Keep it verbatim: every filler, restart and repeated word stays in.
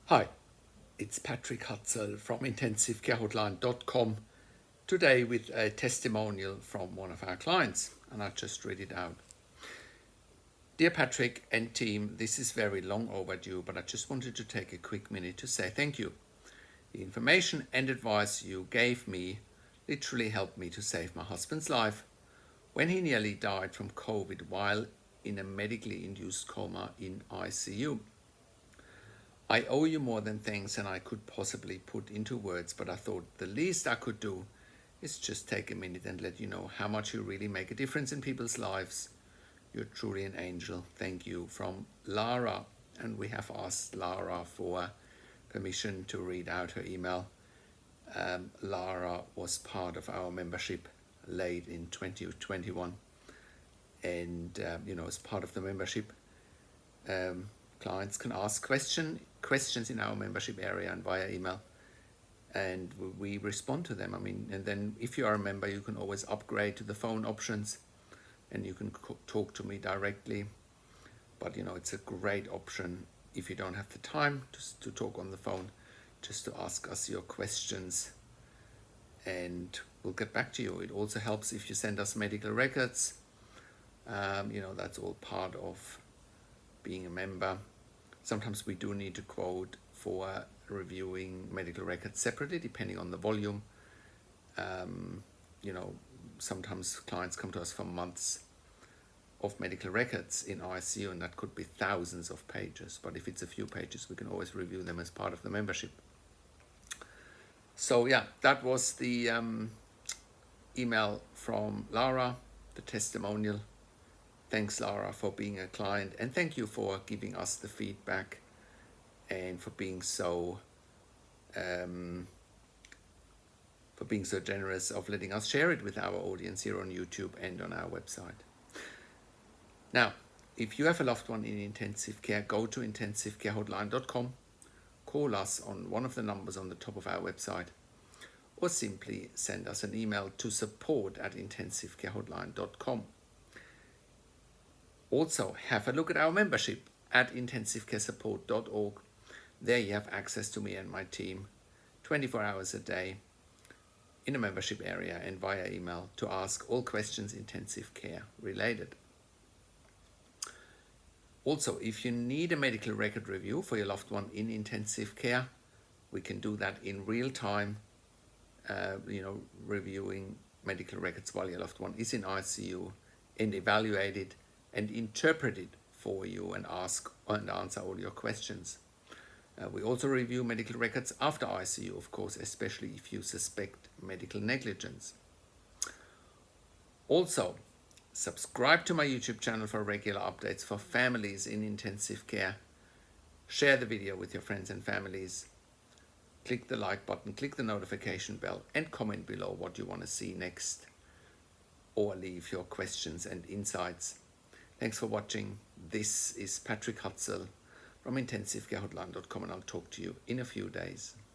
Hi, it's Patrick Hutzel from intensive care hotline dot com, today with a testimonial from one of our clients, and I'll just read it out. Dear Patrick and team, this is very long overdue, but I just wanted to take a quick minute to say thank you. The information and advice you gave me literally helped me to save my husband's life when he nearly died from COVID while in a medically induced coma in I C U. I owe you more than thanks and I could possibly put into words, but I thought the least I could do is just take a minute and let you know how much you really make a difference in people's lives. You're truly an angel. Thank you. From Lara. And we have asked Lara for permission to read out her email. Um, Lara was part of our membership late in twenty twenty-one. And, um, you know, as part of the membership, um, clients can ask question, questions in our membership area and via email, and we respond to them. I mean, and then if you are a member, you can always upgrade to the phone options and you can talk to me directly. But, you know, it's a great option if you don't have the time just to talk on the phone, just to ask us your questions and we'll get back to you. It also helps if you send us medical records. Um, you know, that's all part of being a member. Sometimes we do need to quote for reviewing medical records separately, depending on the volume. Um, you know, sometimes clients come to us for months of medical records in I C U, and that could be thousands of pages. But if it's a few pages, we can always review them as part of the membership. So yeah, that was the um, email from Lara, the testimonial. Thanks, Lara, for being a client, and thank you for giving us the feedback and for being so um, for being so generous of letting us share it with our audience here on YouTube and on our website. Now, if you have a loved one in intensive care, go to intensive care hotline dot com, call us on one of the numbers on the top of our website, or simply send us an email to support at intensive care hotline dot com. Also, have a look at our membership at intensive care support dot org. There you have access to me and my team twenty-four hours a day in a membership area and via email to ask all questions intensive care related. Also, if you need a medical record review for your loved one in intensive care, we can do that in real time, uh, you know, reviewing medical records while your loved one is in I C U and evaluate it and interpret it for you and ask and answer all your questions. Uh, we also review medical records after I C U, of course, especially if you suspect medical negligence. Also, subscribe to my YouTube channel for regular updates for families in intensive care. Share the video with your friends and families. Click the like button, click the notification bell, and comment below what you want to see next, or leave your questions and insights. Thanks for watching. This is Patrick Hutzel from intensive care hotline dot com, and I'll talk to you in a few days.